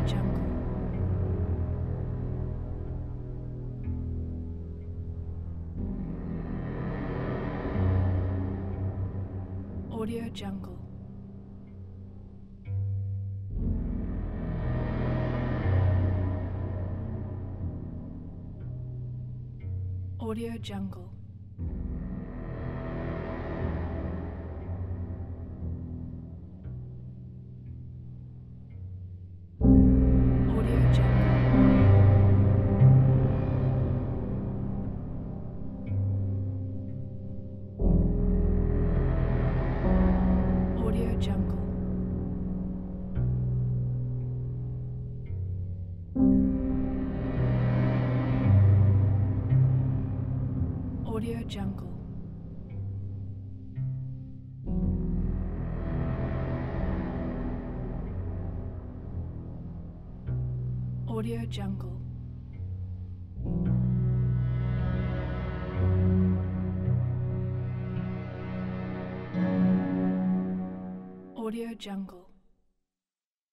Jungle. Audio Jungle. Audio Jungle. Audio Jungle. Audio Jungle. Audio Jungle. Audio Jungle. Audio Jungle.